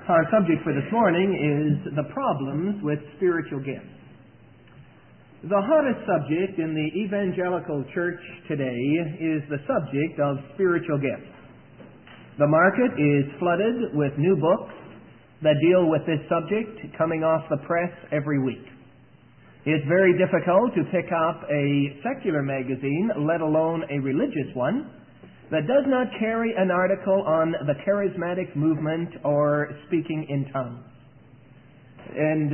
Our subject for this morning is the problems with spiritual gifts. The hottest subject in the evangelical church today is the subject of spiritual gifts. The market is flooded with new books that deal with this subject coming off the press every week. It's very difficult to pick up a secular magazine, let alone a religious one, that does not carry an article on the charismatic movement or speaking in tongues. And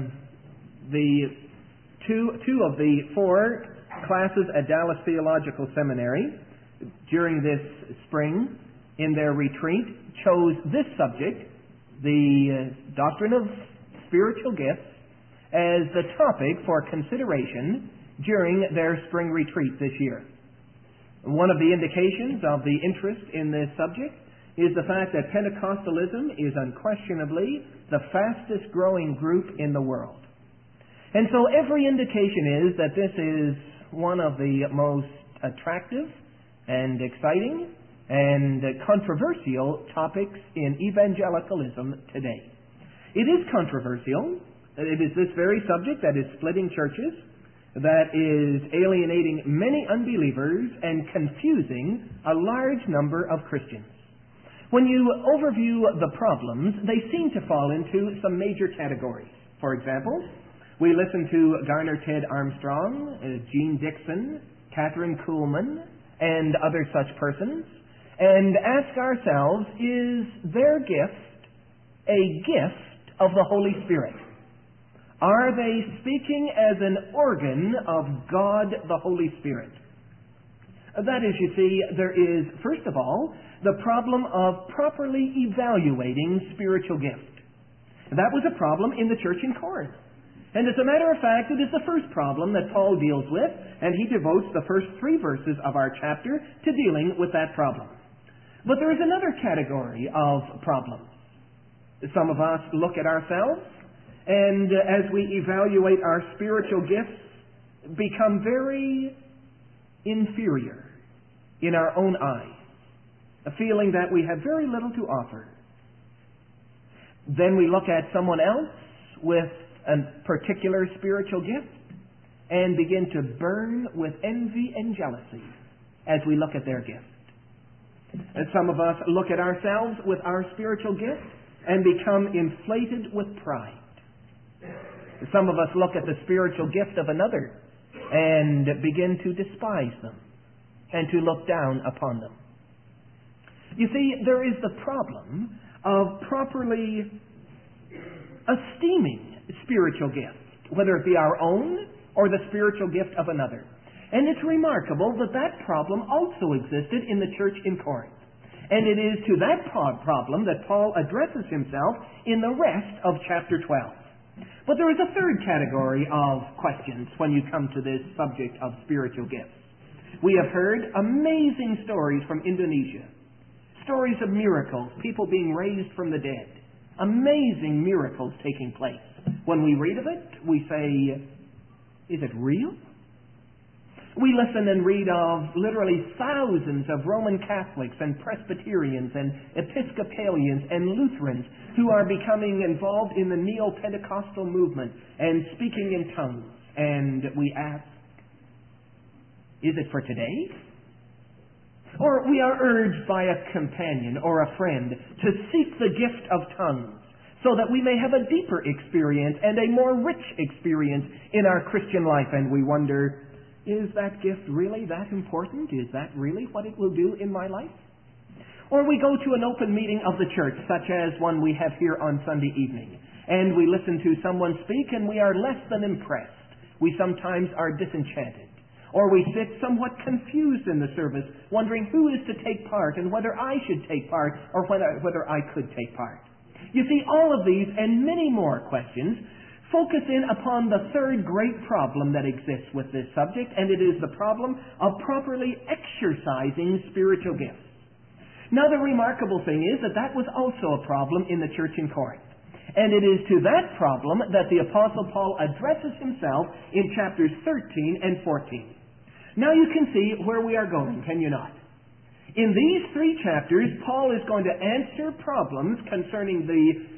the two of the four classes at Dallas Theological Seminary during this spring in their retreat chose this subject, the doctrine of spiritual gifts, as the topic for consideration during their spring retreat this year. One of the indications of the interest in this subject is the fact that Pentecostalism is unquestionably the fastest growing group in the world. And so every indication is that this is one of the most attractive and exciting and controversial topics in evangelicalism today. It is controversial. It is this very subject that is splitting churches, that is alienating many unbelievers and confusing a large number of Christians. When you overview the problems, they seem to fall into some major categories. For example, we listen to Garner Ted Armstrong, Gene Dixon, Catherine Kuhlman, and other such persons, and ask ourselves, is their gift a gift of the Holy Spirit? Are they speaking as an organ of God the Holy Spirit? That is, you see, there is, first of all, the problem of properly evaluating spiritual gift. That was a problem in the church in Corinth. And as a matter of fact, it is the first problem that Paul deals with, and he devotes the first 3 verses of our chapter to dealing with that problem. But there is another category of problems. Some of us look at ourselves, and as we evaluate our spiritual gifts, become very inferior in our own eyes, a feeling that we have very little to offer. Then we look at someone else with a particular spiritual gift and begin to burn with envy and jealousy as we look at their gift. And some of us look at ourselves with our spiritual gift and become inflated with pride. Some of us look at the spiritual gift of another and begin to despise them and to look down upon them. You see, there is the problem of properly esteeming spiritual gifts, whether it be our own or the spiritual gift of another. And it's remarkable that that problem also existed in the church in Corinth. And it is to that problem that Paul addresses himself in the rest of chapter 12. But there is a third category of questions when you come to this subject of spiritual gifts. We have heard amazing stories from Indonesia, stories of miracles, people being raised from the dead, amazing miracles taking place. When we read of it, we say, is it real? We listen and read of literally thousands of Roman Catholics and Presbyterians and Episcopalians and Lutherans who are becoming involved in the Neo-Pentecostal movement and speaking in tongues. And we ask, is it for today? Or we are urged by a companion or a friend to seek the gift of tongues so that we may have a deeper experience and a more rich experience in our Christian life. And we wonder, is that gift really that important? Is that really what it will do in my life? Or we go to an open meeting of the church, such as one we have here on Sunday evening, and we listen to someone speak and we are less than impressed. We sometimes are disenchanted. Or we sit somewhat confused in the service, wondering who is to take part and whether I should take part or whether I could take part. You see, all of these and many more questions focus in upon the third great problem that exists with this subject, and it is the problem of properly exercising spiritual gifts. Now, the remarkable thing is that that was also a problem in the church in Corinth. And it is to that problem that the Apostle Paul addresses himself in chapters 13 and 14. Now you can see where we are going, can you not? In these 3 chapters, Paul is going to answer problems concerning the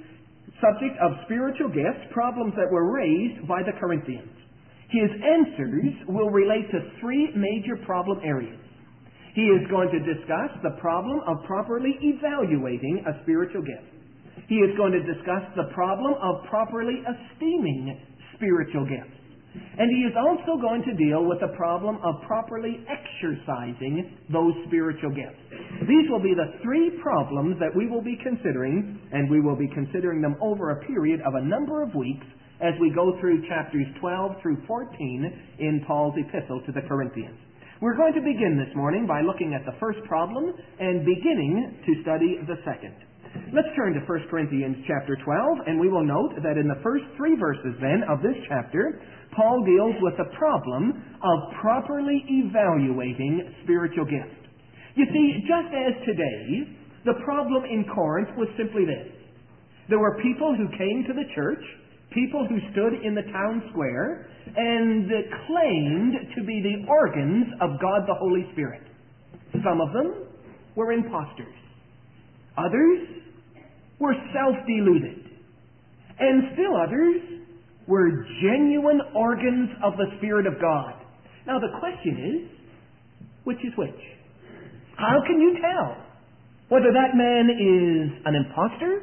subject of spiritual gifts, problems that were raised by the Corinthians. His answers will relate to three major problem areas. He is going to discuss the problem of properly evaluating a spiritual gift. He is going to discuss the problem of properly esteeming spiritual gifts. And he is also going to deal with the problem of properly exercising those spiritual gifts. These will be the three problems that we will be considering, and we will be considering them over a period of a number of weeks as we go through chapters 12 through 14 in Paul's epistle to the Corinthians. We're going to begin this morning by looking at the first problem and beginning to study the second. Let's turn to 1 Corinthians chapter 12, and we will note that in the first three verses then of this chapter, Paul deals with the problem of properly evaluating spiritual gifts. You see, just as today, the problem in Corinth was simply this. There were people who came to the church, people who stood in the town square, and claimed to be the organs of God the Holy Spirit. Some of them were impostors. Others were self-deluded. And still others were genuine organs of the Spirit of God. Now the question is, which is which? How can you tell whether that man is an impostor,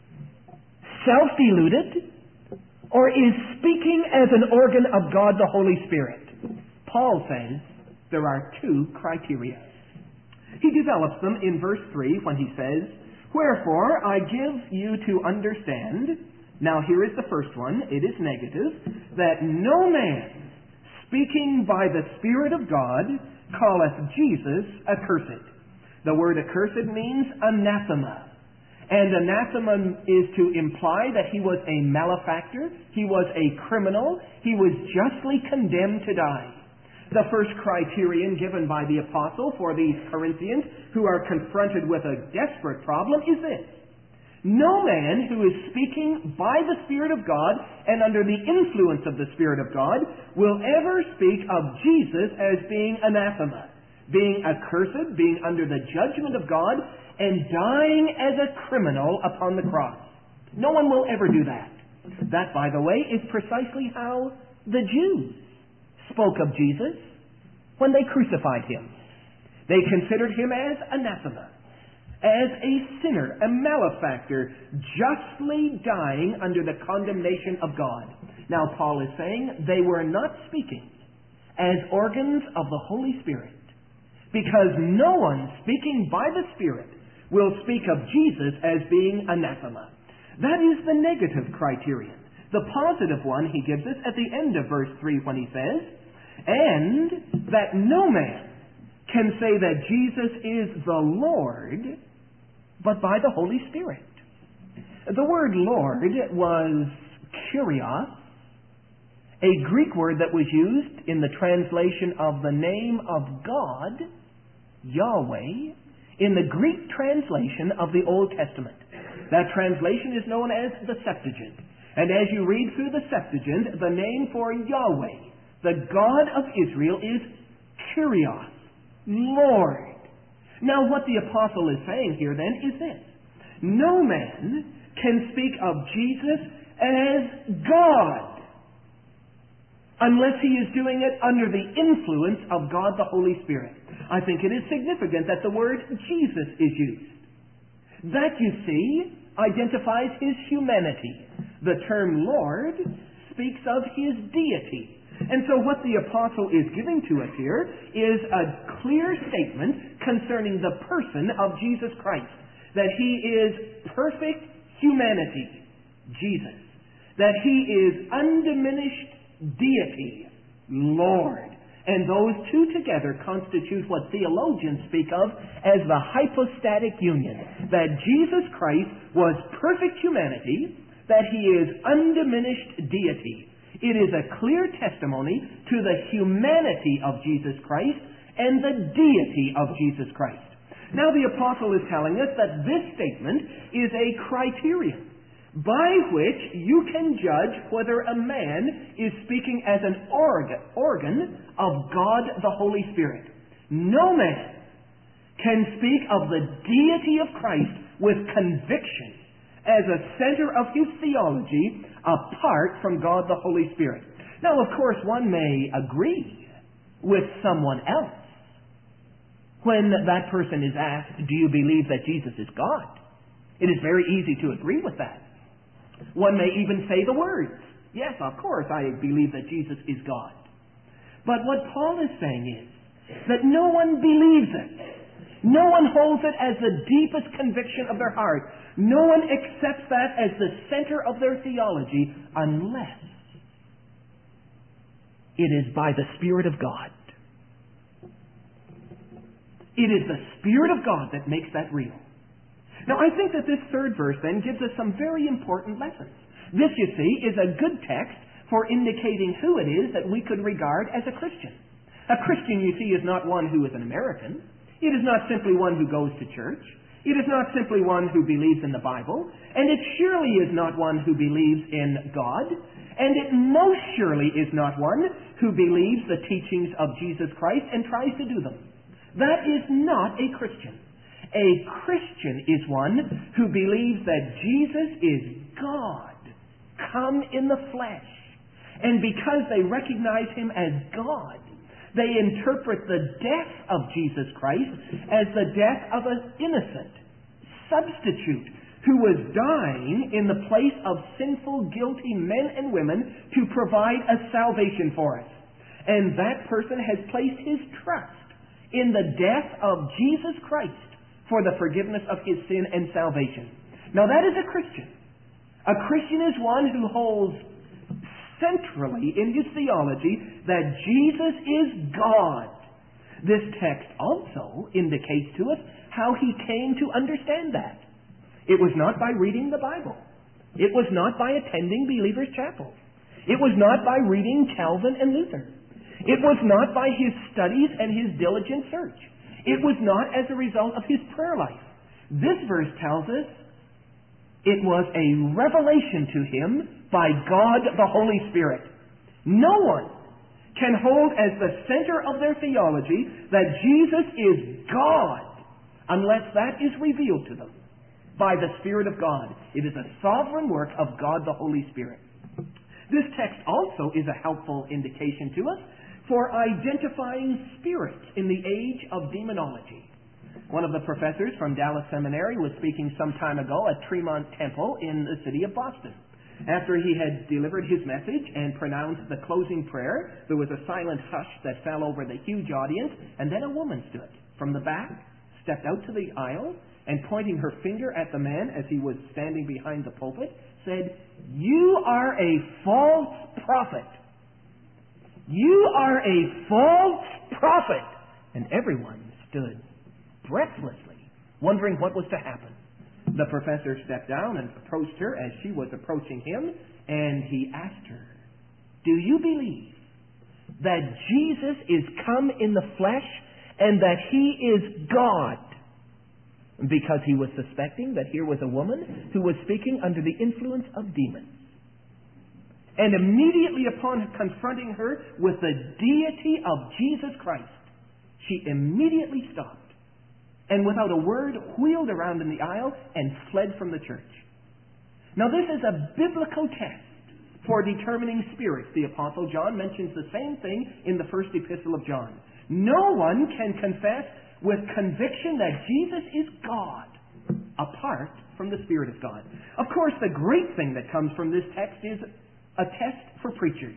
self-deluded, or is speaking as an organ of God the Holy Spirit? Paul says there are two criteria. He develops them in verse 3 when he says, "Wherefore I give you to understand," now here is the first one, it is negative, "that no man speaking by the Spirit of God calleth Jesus accursed." The word accursed means anathema. And anathema is to imply that he was a malefactor, he was a criminal, he was justly condemned to die. The first criterion given by the apostle for these Corinthians who are confronted with a desperate problem is this: no man who is speaking by the Spirit of God and under the influence of the Spirit of God will ever speak of Jesus as being anathema, being accursed, being under the judgment of God, and dying as a criminal upon the cross. No one will ever do that. That, by the way, is precisely how the Jews spoke of Jesus when they crucified him. They considered him as anathema, as a sinner, a malefactor, justly dying under the condemnation of God. Now, Paul is saying they were not speaking as organs of the Holy Spirit, because no one speaking by the Spirit will speak of Jesus as being anathema. That is the negative criterion. The positive one he gives us at the end of verse 3 when he says, "And that no man can say that Jesus is the Lord, but by the Holy Spirit." The word Lord was kurios, a Greek word that was used in the translation of the name of God, Yahweh, in the Greek translation of the Old Testament. That translation is known as the Septuagint. And as you read through the Septuagint, the name for Yahweh, the God of Israel, is Kurios, Lord. Now what the apostle is saying here then is this: no man can speak of Jesus as God unless he is doing it under the influence of God the Holy Spirit. I think it is significant that the word Jesus is used. That, you see, identifies his humanity. The term Lord speaks of his deity. And so what the apostle is giving to us here is a clear statement concerning the person of Jesus Christ. That he is perfect humanity, Jesus. That he is undiminished deity, Lord. And those two together constitute what theologians speak of as the hypostatic union. That Jesus Christ was perfect humanity, that he is undiminished deity. It is a clear testimony to the humanity of Jesus Christ and the deity of Jesus Christ. Now the apostle is telling us that this statement is a criterion by which you can judge whether a man is speaking as an organ of God the Holy Spirit. No man can speak of the deity of Christ with conviction as a center of his theology apart from God the Holy Spirit. Now, of course, one may agree with someone else when that person is asked, do you believe that Jesus is God? It is very easy to agree with that. One may even say the words, yes, of course, I believe that Jesus is God. But what Paul is saying is that no one believes it. No one holds it as the deepest conviction of their heart. No one accepts that as the center of their theology unless it is by the Spirit of God. It is the Spirit of God that makes that real. Now, I think that this third verse then gives us some very important lessons. This, you see, is a good text for indicating who it is that we could regard as a Christian. A Christian, you see, is not one who is an American. It is not simply one who goes to church. It is not simply one who believes in the Bible. And it surely is not one who believes in God. And it most surely is not one who believes the teachings of Jesus Christ and tries to do them. That is not a Christian. A Christian is one who believes that Jesus is God, come in the flesh. And because they recognize him as God, they interpret the death of Jesus Christ as the death of an innocent substitute who was dying in the place of sinful, guilty men and women to provide a salvation for us. And that person has placed his trust in the death of Jesus Christ for the forgiveness of his sin and salvation. Now that is a Christian. A Christian is one who holds centrally in his theology that Jesus is God. This text also indicates to us how he came to understand that. It was not by reading the Bible. It was not by attending Believers' Chapel. It was not by reading Calvin and Luther. It was not by his studies and his diligent search. It was not as a result of his prayer life. This verse tells us it was a revelation to him by God the Holy Spirit. No one can hold as the center of their theology that Jesus is God unless that is revealed to them by the Spirit of God. It is a sovereign work of God the Holy Spirit. This text also is a helpful indication to us for identifying spirits in the age of demonology. One of the professors from Dallas Seminary was speaking some time ago at Tremont Temple in the city of Boston. After he had delivered his message and pronounced the closing prayer, there was a silent hush that fell over the huge audience, and then a woman stood from the back, stepped out to the aisle, and pointing her finger at the man as he was standing behind the pulpit, said, "You are a false prophet. You are a false prophet." And everyone stood breathlessly, wondering what was to happen. The professor stepped down and approached her as she was approaching him, and he asked her, "Do you believe that Jesus is come in the flesh and that he is God?" Because he was suspecting that here was a woman who was speaking under the influence of demons. And immediately upon confronting her with the deity of Jesus Christ, she immediately stopped and without a word wheeled around in the aisle and fled from the church. Now this is a biblical test for determining spirits. The Apostle John mentions the same thing in the first epistle of John. No one can confess with conviction that Jesus is God apart from the Spirit of God. Of course, the great thing that comes from this text is a test for preachers.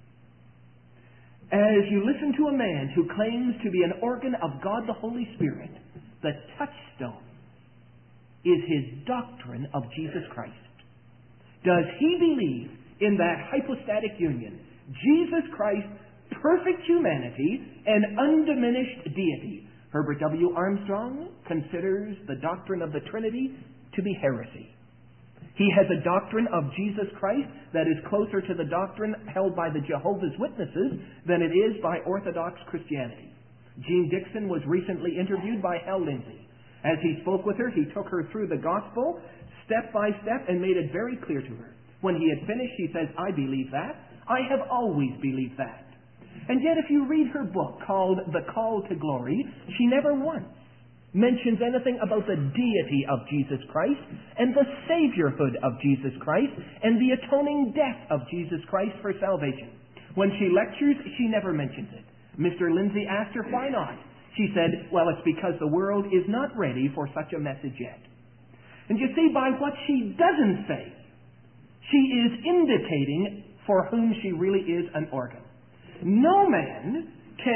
As you listen to a man who claims to be an organ of God the Holy Spirit, the touchstone is his doctrine of Jesus Christ. Does he believe in that hypostatic union, Jesus Christ, perfect humanity, and undiminished deity? Herbert W. Armstrong considers the doctrine of the Trinity to be heresy. He has a doctrine of Jesus Christ that is closer to the doctrine held by the Jehovah's Witnesses than it is by Orthodox Christianity. Jean Dixon was recently interviewed by Hal Lindsey. As he spoke with her, he took her through the gospel step by step and made it very clear to her. When he had finished, he says, "I believe that. I have always believed that." And yet if you read her book called The Call to Glory, she never once mentions anything about the deity of Jesus Christ and the Saviorhood of Jesus Christ and the atoning death of Jesus Christ for salvation. When she lectures, she never mentions it. Mr. Lindsay asked her why not. She said, well, it's because the world is not ready for such a message yet. And you see, by what she doesn't say, she is indicating for whom she really is an organ. No man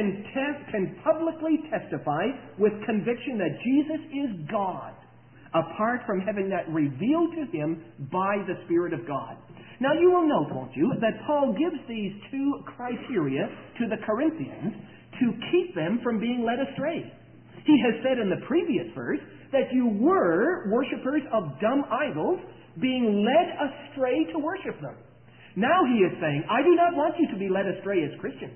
can publicly testify with conviction that Jesus is God, apart from having that revealed to him by the Spirit of God. Now you will note, won't you, that Paul gives these two criteria to the Corinthians to keep them from being led astray. He has said in the previous verse that you were worshippers of dumb idols, being led astray to worship them. Now he is saying, I do not want you to be led astray as Christians.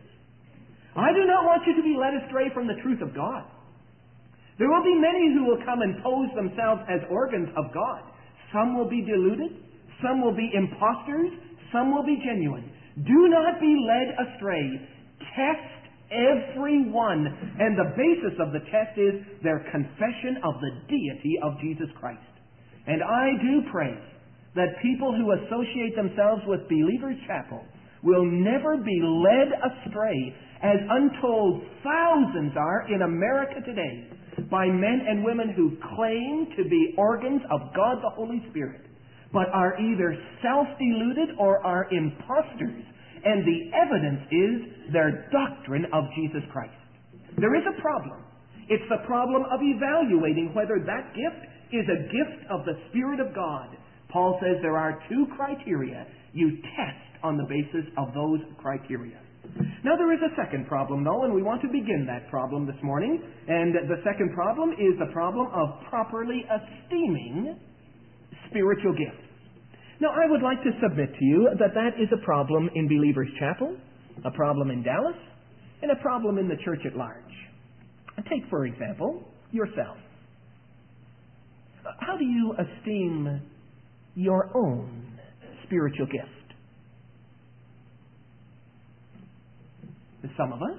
I do not want you to be led astray from the truth of God. There will be many who will come and pose themselves as organs of God. Some will be deluded, some will be impostors, some will be genuine. Do not be led astray. Test everyone. And the basis of the test is their confession of the deity of Jesus Christ. And I do pray that people who associate themselves with Believers Chapel will never be led astray, as untold thousands are in America today, by men and women who claim to be organs of God the Holy Spirit, but are either self-deluded or are impostors, and the evidence is their doctrine of Jesus Christ. There is a problem. It's the problem of evaluating whether that gift is a gift of the Spirit of God. Paul says there are two criteria. You test on the basis of those criteria. Now there is a second problem, though, and we want to begin that problem this morning. And the second problem is the problem of properly esteeming spiritual gifts. Now I would like to submit to you that that is a problem in Believers Chapel, a problem in Dallas, and a problem in the church at large. Take, for example, yourself. How do you esteem your own spiritual gift? Some of us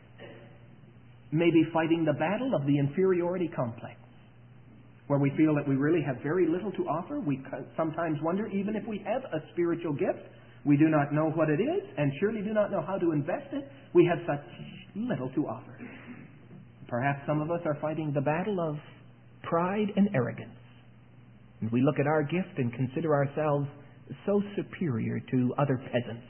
may be fighting the battle of the inferiority complex, where we feel that we really have very little to offer. We sometimes wonder, even if we have a spiritual gift, we do not know what it is and surely do not know how to invest it. We have such little to offer. Perhaps some of us are fighting the battle of pride and arrogance. And we look at our gift and consider ourselves so superior to other peasants.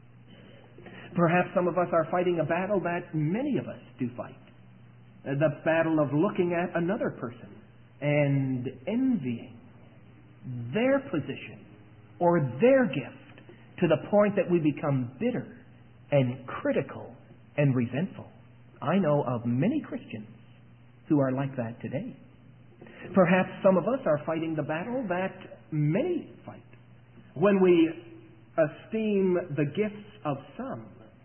Perhaps some of us are fighting a battle that many of us do fight. The battle of looking at another person and envying their position or their gift to the point that we become bitter and critical and resentful. I know of many Christians who are like that today. Perhaps some of us are fighting the battle that many fight, when we esteem the gifts of some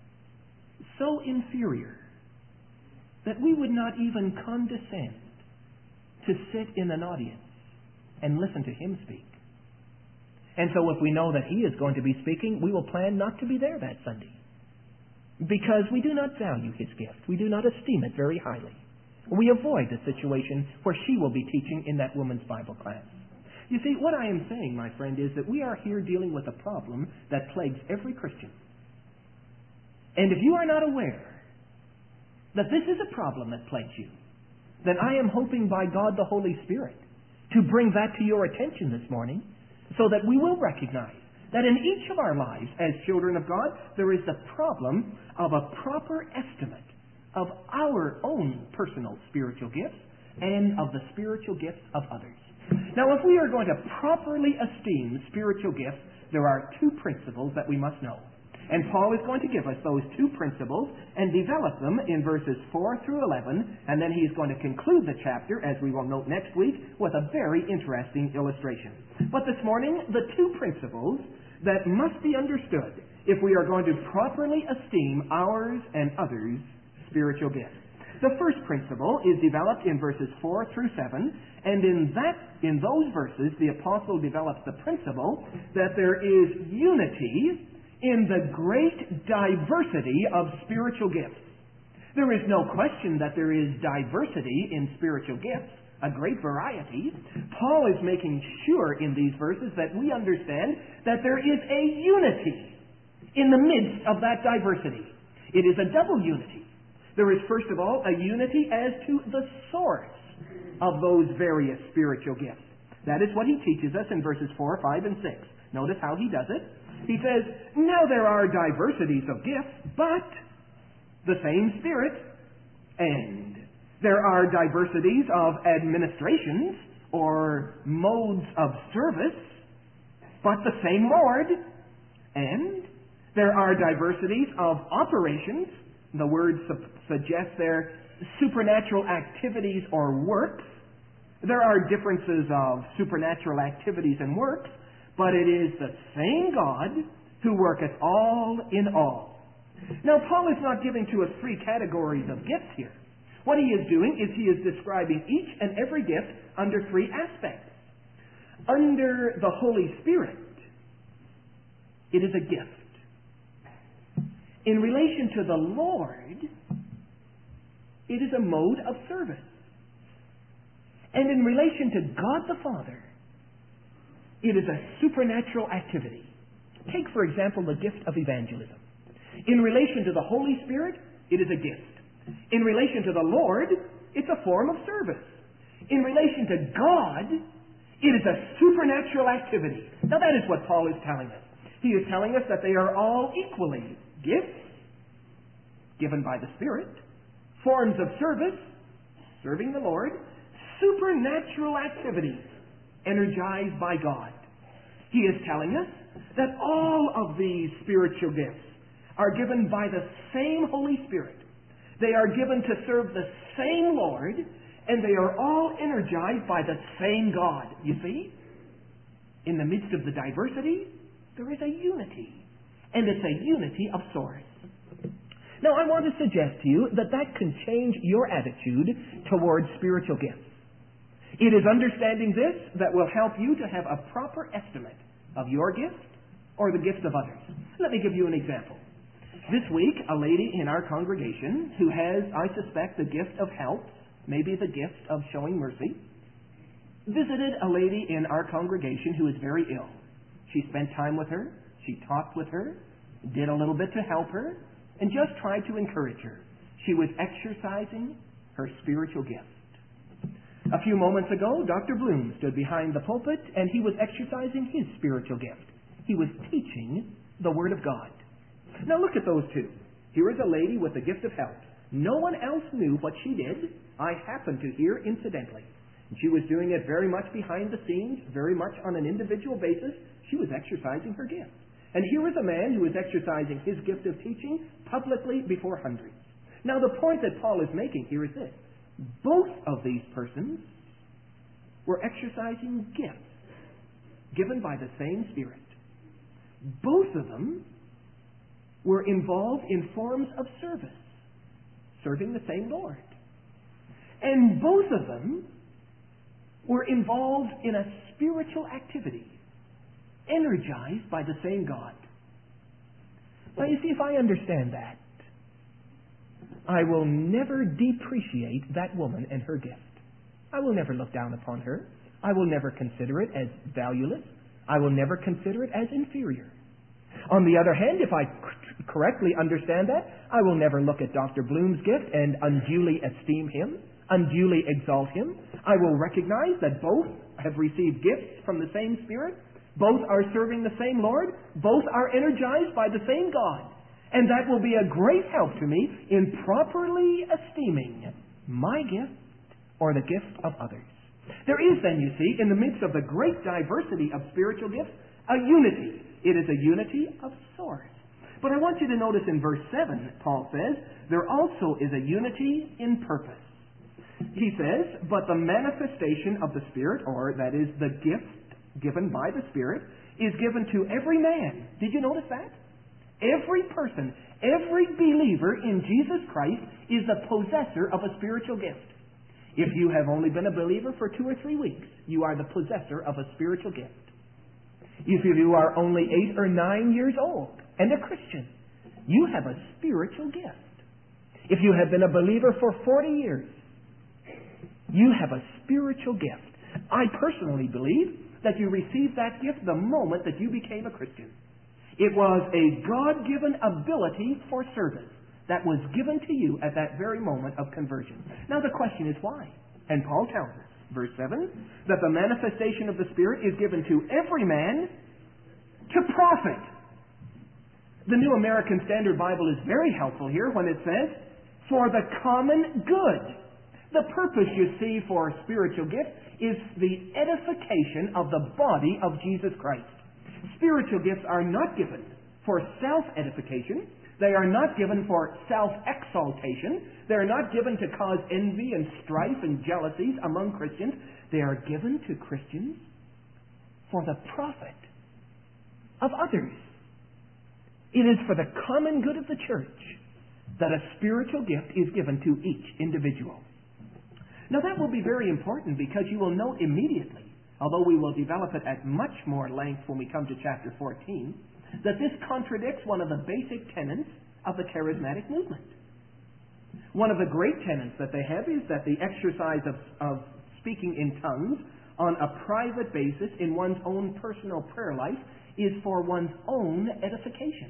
so inferior that we would not even condescend to sit in an audience and listen to him speak. And so if we know that he is going to be speaking, we will plan not to be there that Sunday, because we do not value his gift. We do not esteem it very highly. We avoid the situation where she will be teaching in that woman's Bible class. You see, what I am saying, my friend, is that we are here dealing with a problem that plagues every Christian. And if you are not aware that this is a problem that plagues you, then I am hoping by God the Holy Spirit to bring that to your attention this morning, so that we will recognize that in each of our lives as children of God, there is the problem of a proper estimate of our own personal spiritual gifts and of the spiritual gifts of others. Now, if we are going to properly esteem spiritual gifts, there are two principles that we must know. And Paul is going to give us those two principles and develop them in verses 4 through 11, and then he's going to conclude the chapter, as we will note next week, with a very interesting illustration. But this morning, the two principles that must be understood if we are going to properly esteem ours and others' spiritual gifts. The first principle is developed in verses 4 through 7, and in those verses, the apostle develops the principle that there is unity in the great diversity of spiritual gifts. There is no question that there is diversity in spiritual gifts, a great variety. Paul is making sure in these verses that we understand that there is a unity in the midst of that diversity. It is a double unity. There is, first of all, a unity as to the source of those various spiritual gifts. That is what he teaches us in verses 4, 5, and 6. Notice how he does it. He says, now there are diversities of gifts, but the same Spirit, and there are diversities of administrations or modes of service, but the same Lord, and there are diversities of operations. The word suggests there supernatural activities or works. There are differences of supernatural activities and works, but it is the same God who worketh all in all. Now, Paul is not giving to us three categories of gifts here. What he is doing is he is describing each and every gift under three aspects. Under the Holy Spirit, it is a gift. In relation to the Lord, it is a mode of service. And in relation to God the Father, it is a supernatural activity. Take, for example, the gift of evangelism. In relation to the Holy Spirit, it is a gift. In relation to the Lord, it's a form of service. In relation to God, it is a supernatural activity. Now that is what Paul is telling us. He is telling us that they are all equally gifts given by the Spirit, forms of service, serving the Lord, supernatural activities energized by God. He is telling us that all of these spiritual gifts are given by the same Holy Spirit. They are given to serve the same Lord, and they are all energized by the same God. You see? In the midst of the diversity, there is a unity, and it's a unity of source. Now, I want to suggest to you that that can change your attitude towards spiritual gifts. It is understanding this that will help you to have a proper estimate of your gift or the gift of others. Let me give you an example. This week, a lady in our congregation who has, I suspect, the gift of help, maybe the gift of showing mercy, visited a lady in our congregation who is very ill. She spent time with her, she talked with her, did a little bit to help her, and just tried to encourage her. She was exercising her spiritual gift. A few moments ago, Dr. Bloom stood behind the pulpit, and he was exercising his spiritual gift. He was teaching the Word of God. Now look at those two. Here is a lady with the gift of help. No one else knew what she did. I happened to hear incidentally. She was doing it very much behind the scenes, very much on an individual basis. She was exercising her gift. And here is a man who is exercising his gift of teaching publicly before hundreds. Now the point that Paul is making here is this. Both of these persons were exercising gifts given by the same Spirit. Both of them were involved in forms of service, serving the same Lord. And both of them were involved in a spiritual activity, energized by the same God. Now you see, if I understand that, I will never depreciate that woman and her gift. I will never look down upon her. I will never consider it as valueless. I will never consider it as inferior. On the other hand, if I correctly understand that, I will never look at Dr. Bloom's gift and unduly esteem him, unduly exalt him. I will recognize that both have received gifts from the same Spirit. Both are serving the same Lord. Both are energized by the same God. And that will be a great help to me in properly esteeming my gift or the gift of others. There is then, you see, in the midst of the great diversity of spiritual gifts, a unity. It is a unity of source. But I want you to notice in verse 7, Paul says, there also is a unity in purpose. He says, but the manifestation of the Spirit, or that is the gift given by the Spirit, is given to every man. Did you notice that? Every person, every believer in Jesus Christ is the possessor of a spiritual gift. If you have only been a believer for 2 or 3 weeks, you are the possessor of a spiritual gift. If you are only 8 or 9 years old and a Christian, you have a spiritual gift. If you have been a believer for 40 years, you have a spiritual gift. I personally believe that you received that gift the moment that you became a Christian. It was a God-given ability for service that was given to you at that very moment of conversion. Now the question is why? And Paul tells us, verse 7, that the manifestation of the Spirit is given to every man to profit. The New American Standard Bible is very helpful here when it says, for the common good. The purpose, you see, for spiritual gifts is the edification of the body of Jesus Christ. Spiritual gifts are not given for self-edification. They are not given for self-exaltation. They are not given to cause envy and strife and jealousies among Christians. They are given to Christians for the profit of others. It is for the common good of the church that a spiritual gift is given to each individual. Now that will be very important because you will note immediately, although we will develop it at much more length when we come to chapter 14, that this contradicts one of the basic tenets of the charismatic movement. One of the great tenets that they have is that the exercise of speaking in tongues on a private basis in one's own personal prayer life is for one's own edification.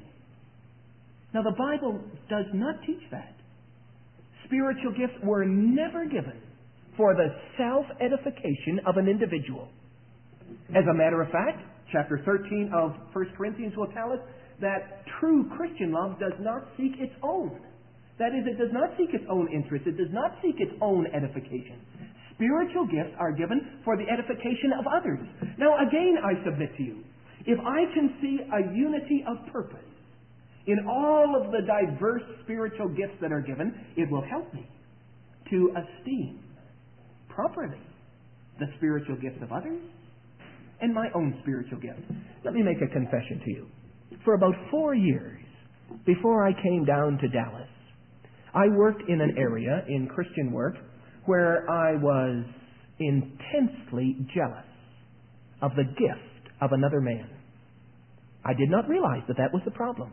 Now the Bible does not teach that. Spiritual gifts were never given for the self-edification of an individual. As a matter of fact, chapter 13 of 1 Corinthians will tell us that true Christian love does not seek its own. That is, it does not seek its own interest. It does not seek its own edification. Spiritual gifts are given for the edification of others. Now again, I submit to you, if I can see a unity of purpose in all of the diverse spiritual gifts that are given, it will help me to esteem properly the spiritual gifts of others and my own spiritual gifts. Let me make a confession to you. For about 4 years before I came down to Dallas, I worked in an area in Christian work where I was intensely jealous of the gift of another man. I did not realize that that was the problem.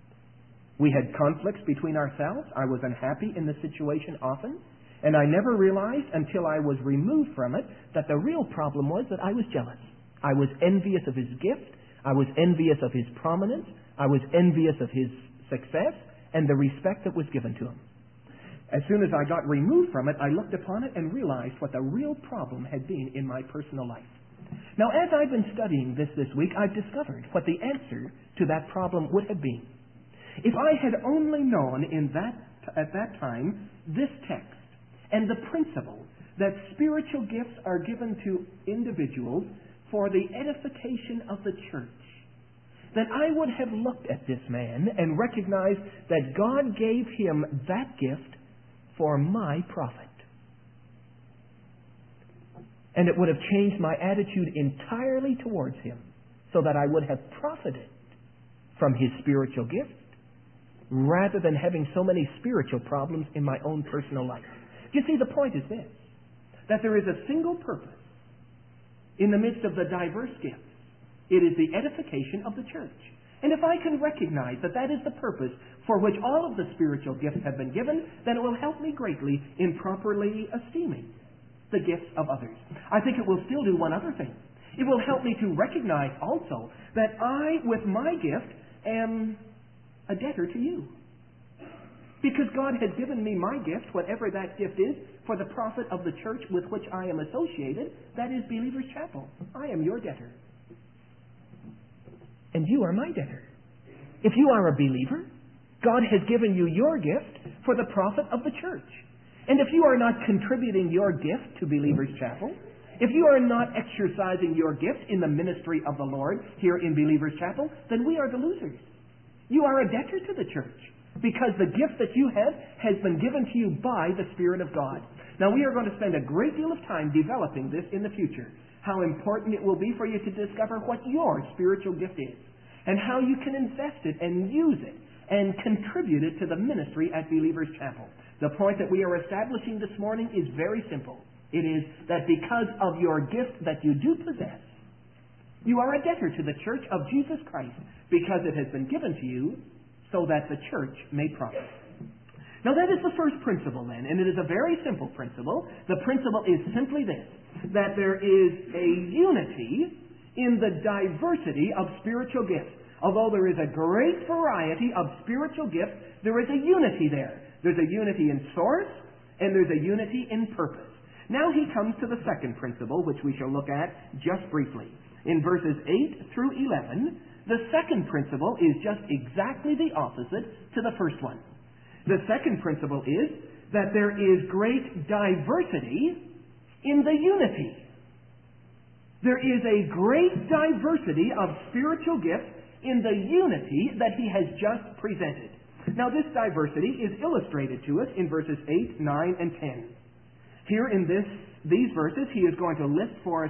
We had conflicts between ourselves. I was unhappy in the situation often. And I never realized until I was removed from it that the real problem was that I was jealous. I was envious of his gift. I was envious of his prominence. I was envious of his success and the respect that was given to him. As soon as I got removed from it, I looked upon it and realized what the real problem had been in my personal life. Now, as I've been studying this week, I've discovered what the answer to that problem would have been. If I had only known at that time this text, and the principle that spiritual gifts are given to individuals for the edification of the church, then I would have looked at this man and recognized that God gave him that gift for my profit. And it would have changed my attitude entirely towards him so that I would have profited from his spiritual gift rather than having so many spiritual problems in my own personal life. You see, the point is this, that there is a single purpose in the midst of the diverse gifts. It is the edification of the church. And if I can recognize that that is the purpose for which all of the spiritual gifts have been given, then it will help me greatly in properly esteeming the gifts of others. I think it will still do one other thing. It will help me to recognize also that I, with my gift, am a debtor to you. Because God has given me my gift, whatever that gift is, for the profit of the church with which I am associated, that is Believers Chapel. I am your debtor. And you are my debtor. If you are a believer, God has given you your gift for the profit of the church. And if you are not contributing your gift to Believers Chapel, if you are not exercising your gift in the ministry of the Lord here in Believers Chapel, then we are the losers. You are a debtor to the church, because the gift that you have has been given to you by the Spirit of God. Now, we are going to spend a great deal of time developing this in the future, how important it will be for you to discover what your spiritual gift is, and how you can invest it and use it and contribute it to the ministry at Believers Chapel. The point that we are establishing this morning is very simple. It is that because of your gift that you do possess, you are a debtor to the church of Jesus Christ, because it has been given to you so that the church may profit. Now that is the first principle then, and it is a very simple principle. The principle is simply this, that there is a unity in the diversity of spiritual gifts. Although there is a great variety of spiritual gifts, there is a unity there. There's a unity in source, and there's a unity in purpose. Now he comes to the second principle, which we shall look at just briefly. In verses 8 through 11, the second principle is just exactly the opposite to the first one. The second principle is that there is great diversity in the unity. There is a great diversity of spiritual gifts in the unity that he has just presented. Now this diversity is illustrated to us in verses 8, 9, and 10. Here in these verses, he is going to list for us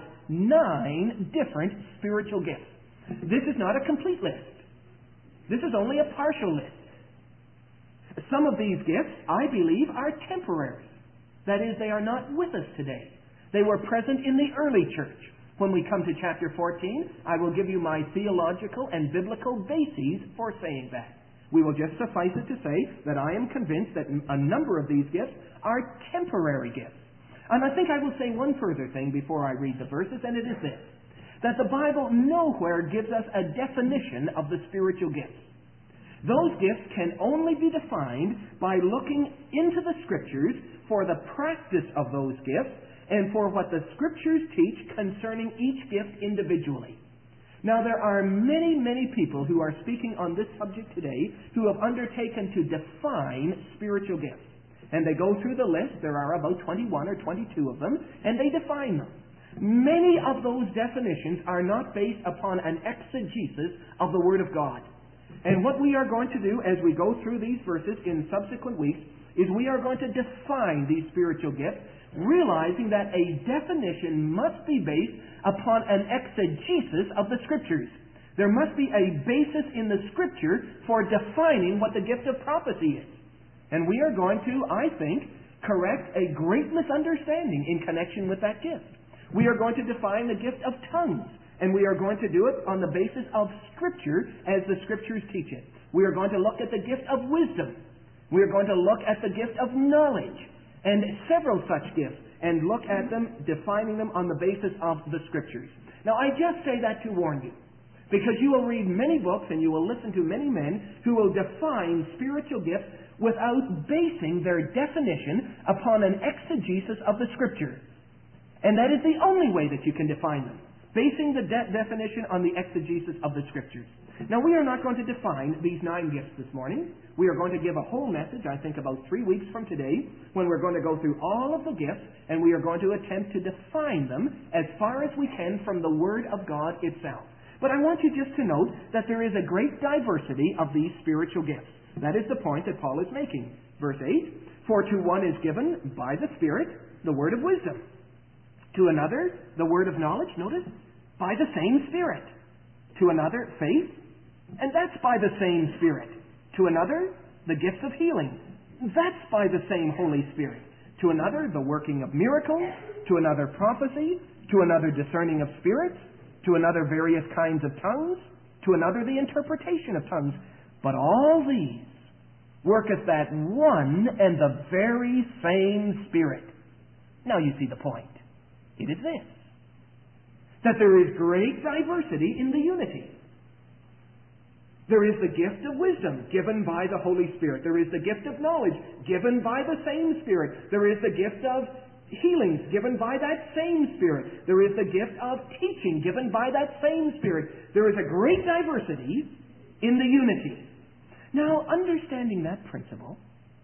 9 different spiritual gifts. This is not a complete list. This is only a partial list. Some of these gifts, I believe, are temporary. That is, they are not with us today. They were present in the early church. When we come to chapter 14, I will give you my theological and biblical bases for saying that. We will just suffice it to say that I am convinced that a number of these gifts are temporary gifts. And I think I will say one further thing before I read the verses, and it is this, that the Bible nowhere gives us a definition of the spiritual gifts. Those gifts can only be defined by looking into the Scriptures for the practice of those gifts and for what the Scriptures teach concerning each gift individually. Now, there are many, many people who are speaking on this subject today who have undertaken to define spiritual gifts. And they go through the list. There are about 21 or 22 of them, and they define them. Many of those definitions are not based upon an exegesis of the Word of God. And what we are going to do as we go through these verses in subsequent weeks is we are going to define these spiritual gifts, realizing that a definition must be based upon an exegesis of the Scriptures. There must be a basis in the Scripture for defining what the gift of prophecy is. And we are going to, I think, correct a great misunderstanding in connection with that gift. We are going to define the gift of tongues. And we are going to do it on the basis of Scripture as the Scriptures teach it. We are going to look at the gift of wisdom. We are going to look at the gift of knowledge and several such gifts and look at them, defining them on the basis of the Scriptures. Now, I just say that to warn you, because you will read many books and you will listen to many men who will define spiritual gifts without basing their definition upon an exegesis of the Scripture. And that is the only way that you can define them, basing the definition on the exegesis of the Scriptures. Now, we are not going to define these 9 gifts this morning. We are going to give a whole message, I think about 3 weeks from today, when we're going to go through all of the gifts, and we are going to attempt to define them as far as we can from the Word of God itself. But I want you just to note that there is a great diversity of these spiritual gifts. That is the point that Paul is making. Verse 8, for to one is given by the Spirit the word of wisdom. To another, the word of knowledge, notice, by the same Spirit. To another, faith, and that's by the same Spirit. To another, the gift of healing. That's by the same Holy Spirit. To another, the working of miracles. To another, prophecy. To another, discerning of spirits. To another, various kinds of tongues. To another, the interpretation of tongues. But all these worketh that one and the very same Spirit. Now you see the point. It is this, that there is great diversity in the unity. There is the gift of wisdom given by the Holy Spirit. There is the gift of knowledge given by the same Spirit. There is the gift of healings given by that same Spirit. There is the gift of teaching given by that same Spirit. There is a great diversity in the unity. Now, understanding that principle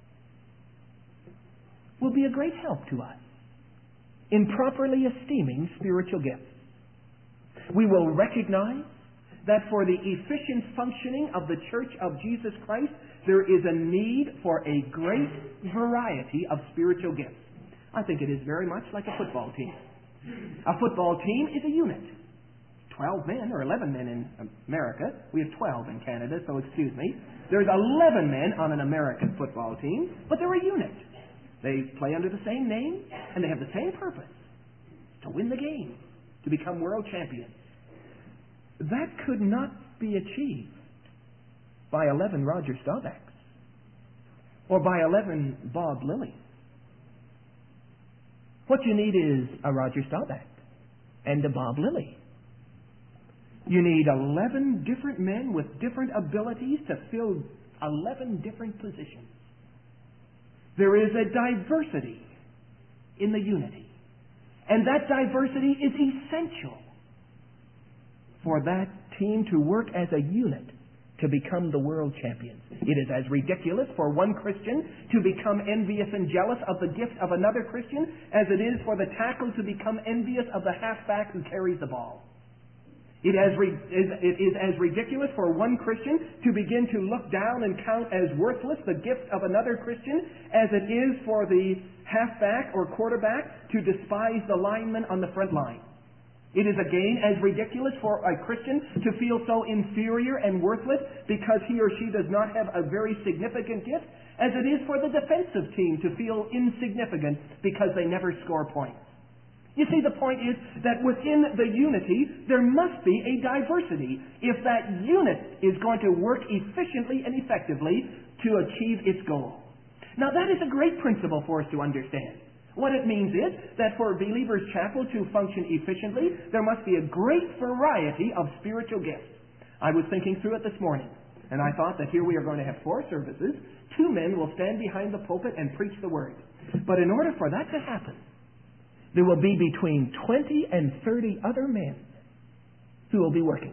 will be a great help to us in properly esteeming spiritual gifts. We will recognize that for the efficient functioning of the Church of Jesus Christ, there is a need for a great variety of spiritual gifts. I think it is very much like a football team. A football team is a unit. 12 men or 11 men in America. We have 12 in Canada, so excuse me. There's 11 men on an American football team, but they're a unit. They play under the same name, and they have the same purpose, to win the game, to become world champions. That could not be achieved by 11 Roger Staubachs. or buy 11 Bob Lilies. What you need is a Roger Staubach and a Bob Lilly. You need 11 different men with different abilities to fill 11 different positions. There is a diversity in the unity. And that diversity is essential for that team to work as a unit to become the world champions. It is as ridiculous for one Christian to become envious and jealous of the gift of another Christian as it is for the tackle to become envious of the halfback who carries the ball. It is as ridiculous for one Christian to begin to look down and count as worthless the gift of another Christian as it is for the halfback or quarterback to despise the lineman on the front line. It is again as ridiculous for a Christian to feel so inferior and worthless because he or she does not have a very significant gift as it is for the defensive team to feel insignificant because they never score points. You see, the point is that within the unity, there must be a diversity if that unit is going to work efficiently and effectively to achieve its goal. Now, that is a great principle for us to understand. What it means is that for Believers Chapel to function efficiently, there must be a great variety of spiritual gifts. I was thinking through it this morning, and I thought that here we are going to have 4 services. 2 men will stand behind the pulpit and preach the Word. But in order for that to happen, there will be between 20 and 30 other men who will be working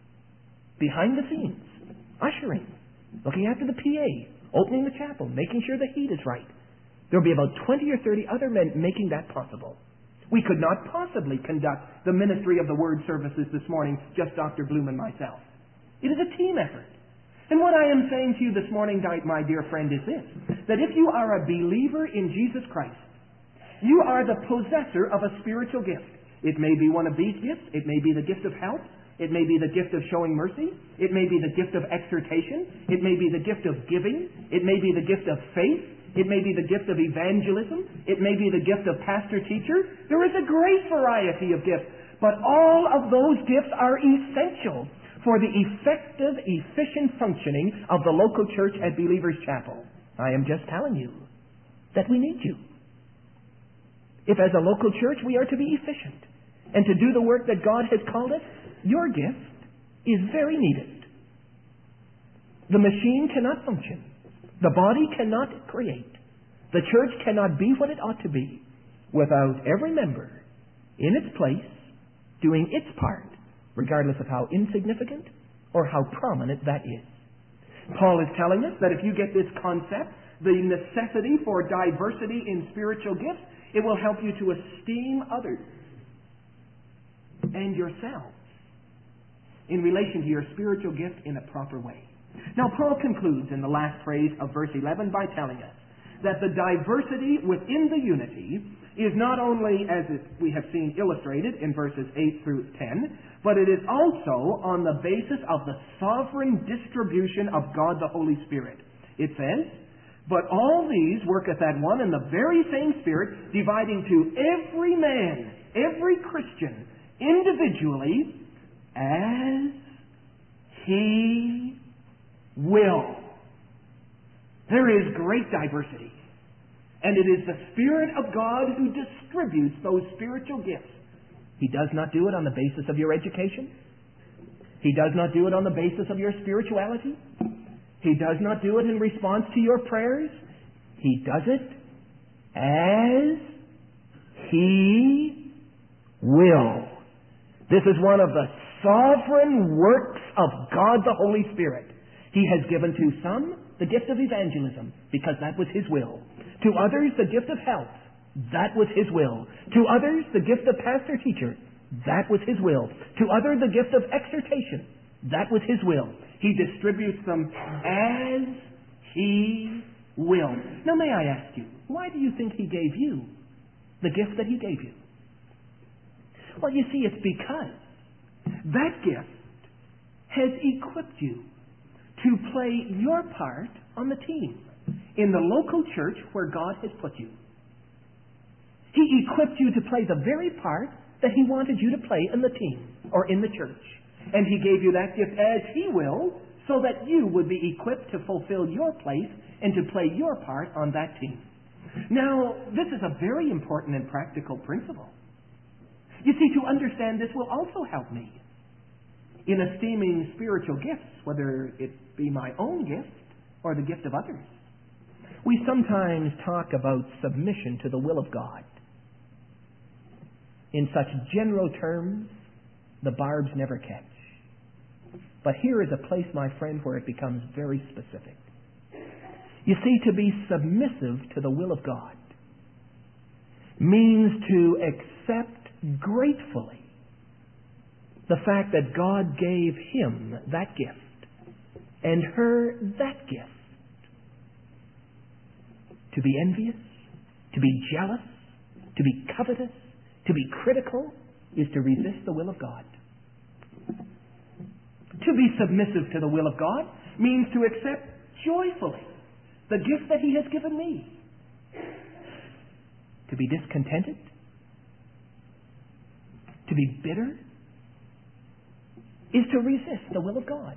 behind the scenes, ushering, looking after the PA, opening the chapel, making sure the heat is right. There will be about 20 or 30 other men making that possible. We could not possibly conduct the ministry of the Word services this morning, just Dr. Bloom and myself. It is a team effort. And what I am saying to you this morning, my dear friend, is this, that if you are a believer in Jesus Christ, you are the possessor of a spiritual gift. It may be one of these gifts. It may be the gift of help. It may be the gift of showing mercy. It may be the gift of exhortation. It may be the gift of giving. It may be the gift of faith. It may be the gift of evangelism. It may be the gift of pastor-teacher. There is a great variety of gifts. But all of those gifts are essential for the effective, efficient functioning of the local church at Believers Chapel. I am just telling you that we need you. If as a local church we are to be efficient and to do the work that God has called us, your gift is very needed. The machine cannot function. The body cannot create. The church cannot be what it ought to be without every member in its place doing its part, regardless of how insignificant or how prominent that is. Paul is telling us that if you get this concept, the necessity for diversity in spiritual gifts, it will help you to esteem others and yourselves in relation to your spiritual gift in a proper way. Now, Paul concludes in the last phrase of verse 11 by telling us that the diversity within the unity is not only, as we have seen illustrated in verses 8 through 10, but it is also on the basis of the sovereign distribution of God the Holy Spirit. It says, "But all these worketh at one and the very same Spirit, dividing to every man, every Christian, individually, as he will." There is great diversity. And it is the Spirit of God who distributes those spiritual gifts. He does not do it on the basis of your education. He does not do it on the basis of your spirituality. He does not do it in response to your prayers. He does it as He will. This is one of the sovereign works of God the Holy Spirit. He has given to some the gift of evangelism because that was His will. To others the gift of help. That was His will. To others the gift of pastor-teacher. That was His will. To others the gift of exhortation. That was His will. He distributes them as He will. Now may I ask you, why do you think He gave you the gift that He gave you? Well, you see, it's because that gift has equipped you to play your part on the team in the local church where God has put you. He equipped you to play the very part that He wanted you to play in the team or in the church. And He gave you that gift as He will, so that you would be equipped to fulfill your place and to play your part on that team. Now, this is a very important and practical principle. You see, to understand this will also help me in esteeming spiritual gifts, whether it be my own gift or the gift of others. We sometimes talk about submission to the will of God. In such general terms, the barbs never catch. But here is a place, my friend, where it becomes very specific. You see, to be submissive to the will of God means to accept gratefully the fact that God gave him that gift and her that gift. To be envious, to be jealous, to be covetous, to be critical is to resist the will of God. To be submissive to the will of God means to accept joyfully the gift that he has given me. To be discontented, to be bitter, is to resist the will of God.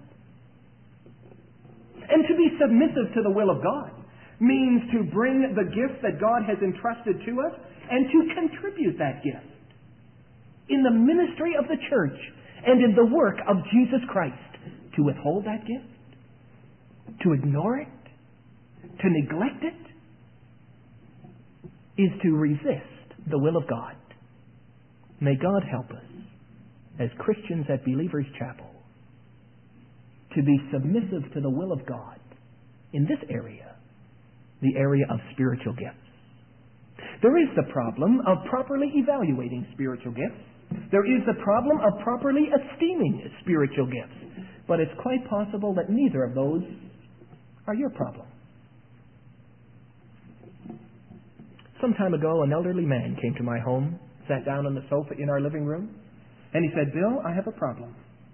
And to be submissive to the will of God means to bring the gift that God has entrusted to us and to contribute that gift in the ministry of the church and in the work of Jesus Christ. To withhold that gift, to ignore it, to neglect it, is to resist the will of God. May God help us as Christians at Believers Chapel to be submissive to the will of God in this area, the area of spiritual gifts. There is the problem of properly evaluating spiritual gifts. There is the problem of properly esteeming spiritual gifts. But it's quite possible that neither of those are your problem. Some time ago, an elderly man came to my home, sat down on the sofa in our living room, and he said, "Bill, I have a problem."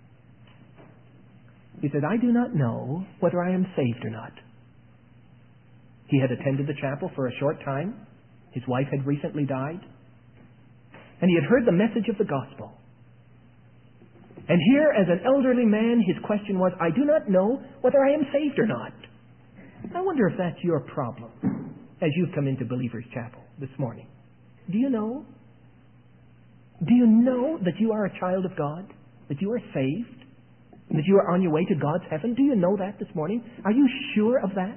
He said, "I do not know whether I am saved or not." He had attended the chapel for a short time. His wife had recently died. And he had heard the message of the gospel. And here, as an elderly man, his question was, "I do not know whether I am saved or not." I wonder if that's your problem as you've come into Believers Chapel this morning. Do you know? Do you know that you are a child of God? That you are saved? That you are on your way to God's heaven? Do you know that this morning? Are you sure of that?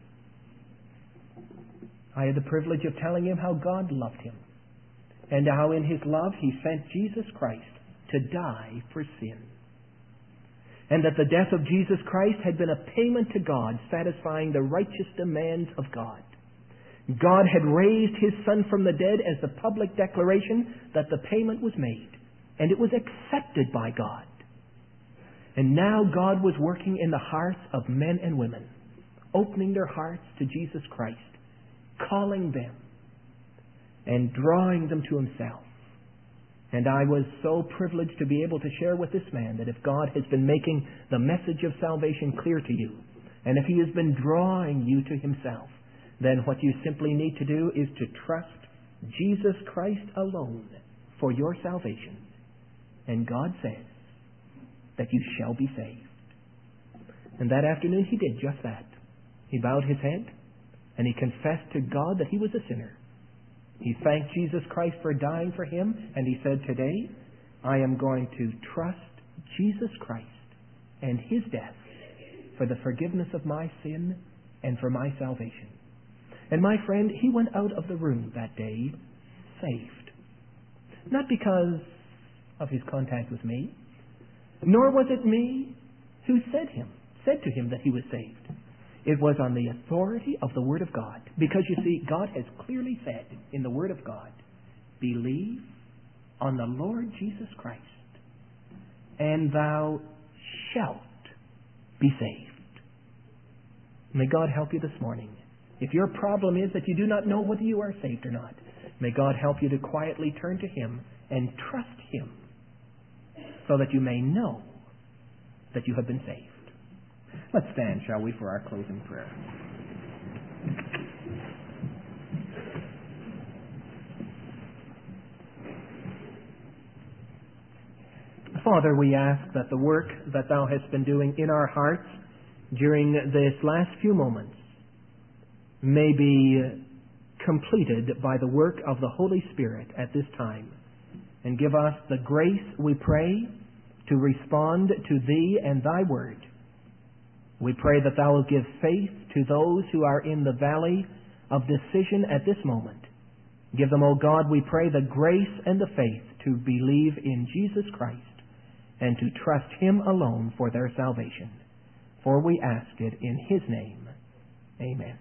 I had the privilege of telling him how God loved him and how in his love he sent Jesus Christ to die for sin. And that the death of Jesus Christ had been a payment to God, satisfying the righteous demands of God. God had raised his Son from the dead as the public declaration that the payment was made, and it was accepted by God. And now God was working in the hearts of men and women, opening their hearts to Jesus Christ, calling them, and drawing them to himself. And I was so privileged to be able to share with this man that if God has been making the message of salvation clear to you, and if he has been drawing you to himself, then what you simply need to do is to trust Jesus Christ alone for your salvation. And God says that you shall be saved. And that afternoon he did just that. He bowed his head and he confessed to God that he was a sinner. He thanked Jesus Christ for dying for him, and he said, "Today I am going to trust Jesus Christ and his death for the forgiveness of my sin and for my salvation." And my friend, he went out of the room that day saved. Not because of his contact with me, nor was it me who said to him that he was saved. It was on the authority of the Word of God. Because you see, God has clearly said in the Word of God, "Believe on the Lord Jesus Christ, and thou shalt be saved." May God help you this morning. If your problem is that you do not know whether you are saved or not, may God help you to quietly turn to him and trust him so that you may know that you have been saved. Let's stand, shall we, for our closing prayer. Father, we ask that the work that thou hast been doing in our hearts during this last few moments may be completed by the work of the Holy Spirit at this time. And give us the grace, we pray, to respond to Thee and Thy Word. We pray that Thou wilt give faith to those who are in the valley of decision at this moment. Give them, O God, we pray, the grace and the faith to believe in Jesus Christ and to trust Him alone for their salvation. For we ask it in His name. Amen.